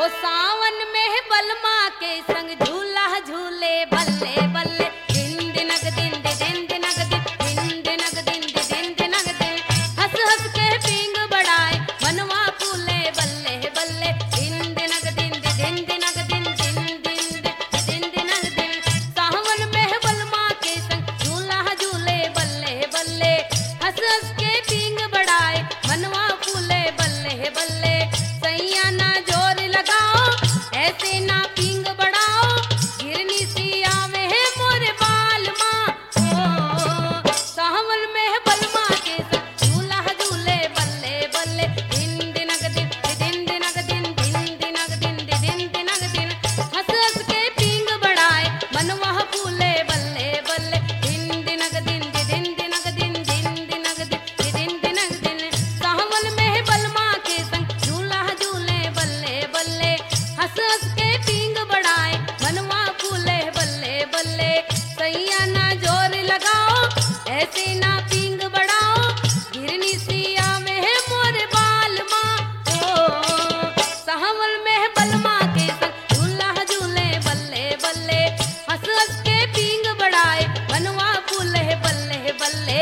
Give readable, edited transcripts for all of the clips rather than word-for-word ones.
सावन में बलमा के संग झूला झूले बल्ले बल्ले दिन दिनक दिन दिन दिनक दिन दिनक दिन दिन दिनक दिन हंस हंस के पींग बढ़ाए मनवा फूले बल्ले बल्ले दिन दिनक दिन दिन दिनक दिन दिन दिनक दिन सावन में बलमा के संग झूला झूले बल्ले बल्ले हंस हंस के पींग बढ़ाए मनवा फूले बल्ले बल्ले सैया ना जोर लगाओ ऐसे ना पींग बढ़ाओ गिरनी सी आवे है मोरे बाल माँ ओ सावन में बलमा के संग झूला झूले बल्ले बल्ले दिन दिनक दिन दिन दिनक दिन दिन दिनक दिन दिन दिनक दिन हंस हंस के पींग बढ़ाए मनवा फूले बल्ले बल्ले दिन दिनक दिन दिन दिनक दिन दिन दिनक दिन दिनक दिन सावन में बलमा के संग झूला झूले बल्ले बल्ले हंस हंस के पींग बढ़ाए मनवा फूले बल्ले बल्ले सैया ना जोर लगाओ ऐसे ना पींग बढ़ाओ गिरनी सी आवे है मोरे बाल माँ ओ सावन में बलमा के संग झूला झूले बल्ले बल्ले हंस हंस के पींग बढ़ाए मनवा फूले बल्ले बल्ले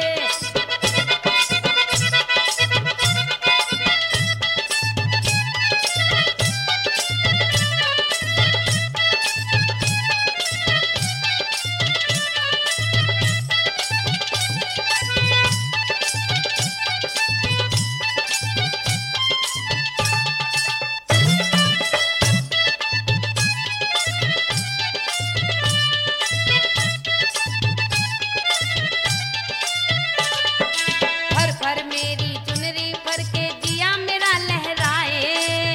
फर फर मेरी चुनरी फर के जिया मेरा लहराए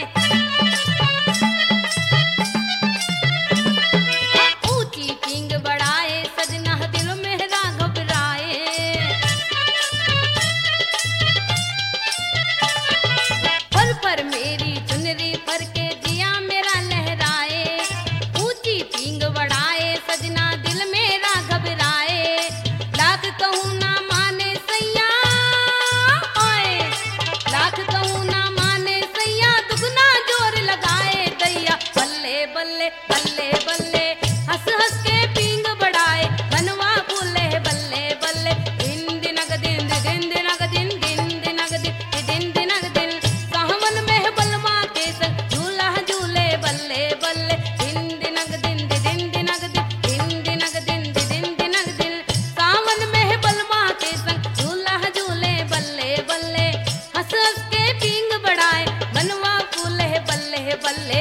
ऊंची पींग बढ़ाए सजना दिल मेरा घबराए फर फर मेरी चुनरी फर के जिया मेरा लहराए ऊंची पींग बढ़ाए सजना दिल मेरा घबराए लाख कहूँ ना माने सैया ओए लाख कहूँ ना माने सैया दुगना जोर लगाए दैया बल्ले बल्ले बल्ले बल्ले हंस हंस के पींग बढ़ाए मनवा फूले बल्ले बल्ले दिन दिनक दिन दिन दिनक दिन दिन दिनक दिन दिनक दिन सावन में बलमा के संग झूला झूले बल्ले बल्ले दिन दिनक दिन दिन दिनक दिन दिनक दिन दिनक दिन सावन में बलमा के संग झूला झूले बल्ले बल्ले हंस हंस के पींग बढ़ाए मनवा फूले बल्ले बल्ले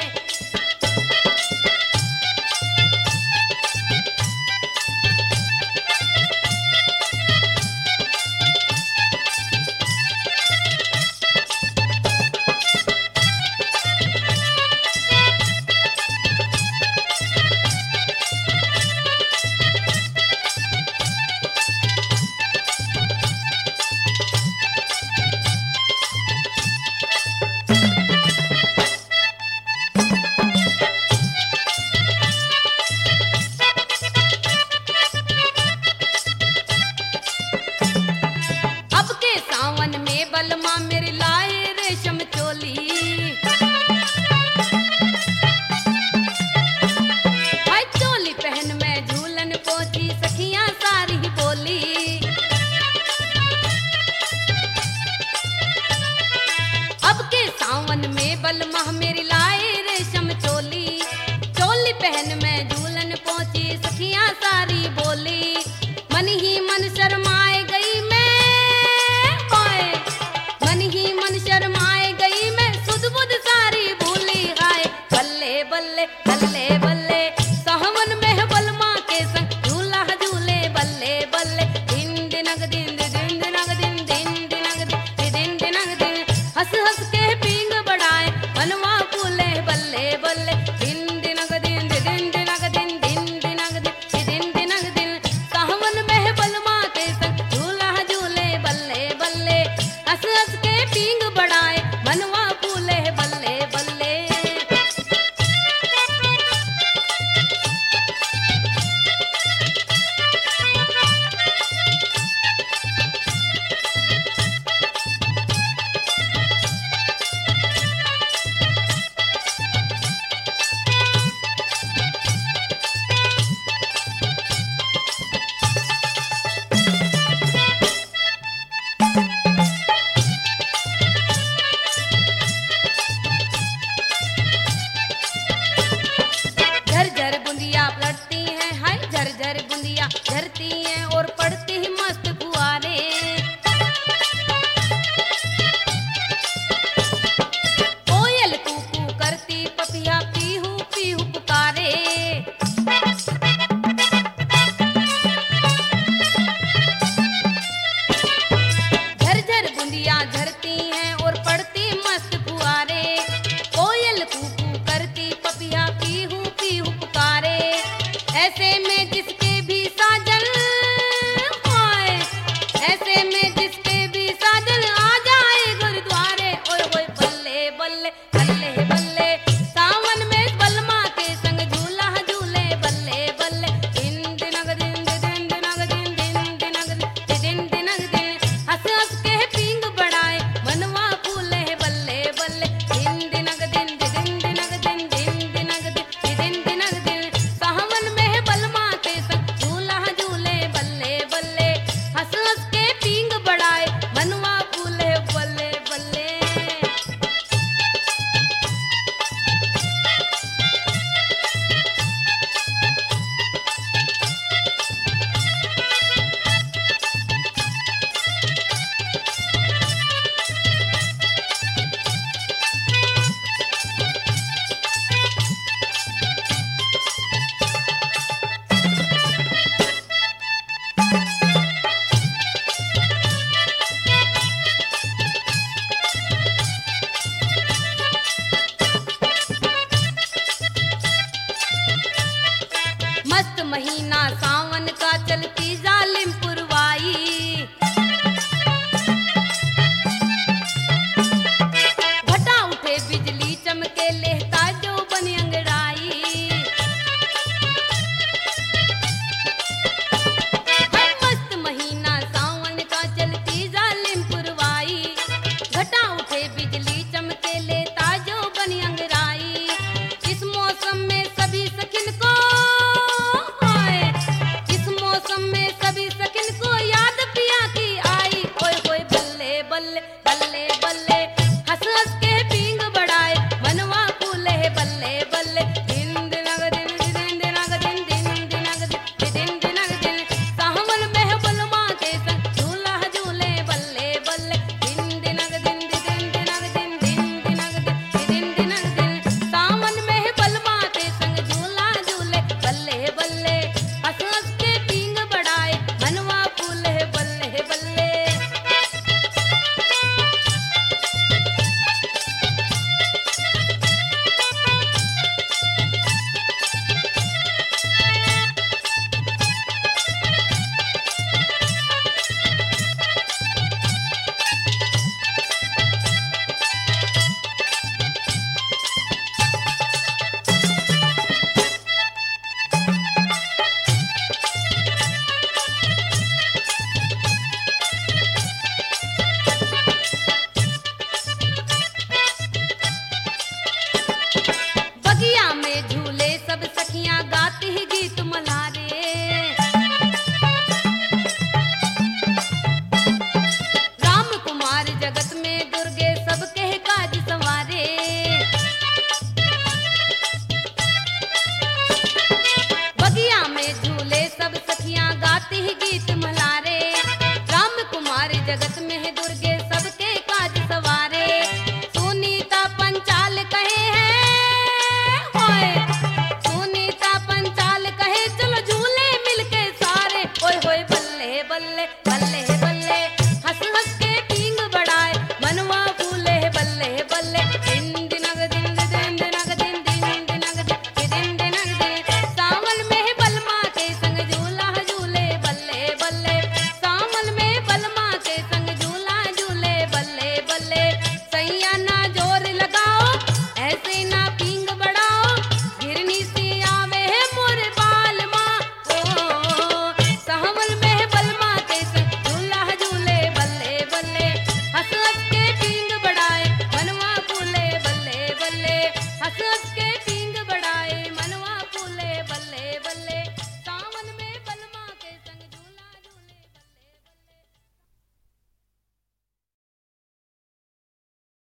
अब के सावन में बलमा मेरी लाए रेशम चोली हाय चोली पहन में झूलन पहुंची सखियां सारी बोली अब के सावन में बलमा मेरी लाए